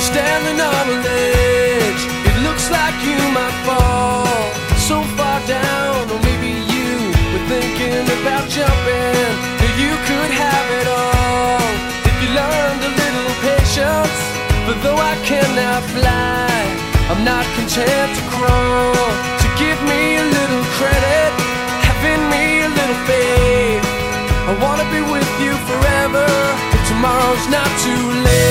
You're standing on a ledge. It looks like you might fall so far down. Or maybe you were thinking about jumping. You could have it all if you learned a little patience. But though I cannot fly, I'm not content to crawl. So give me a little credit, having me a little faith. I wanna be with you forever, if tomorrow's not too late.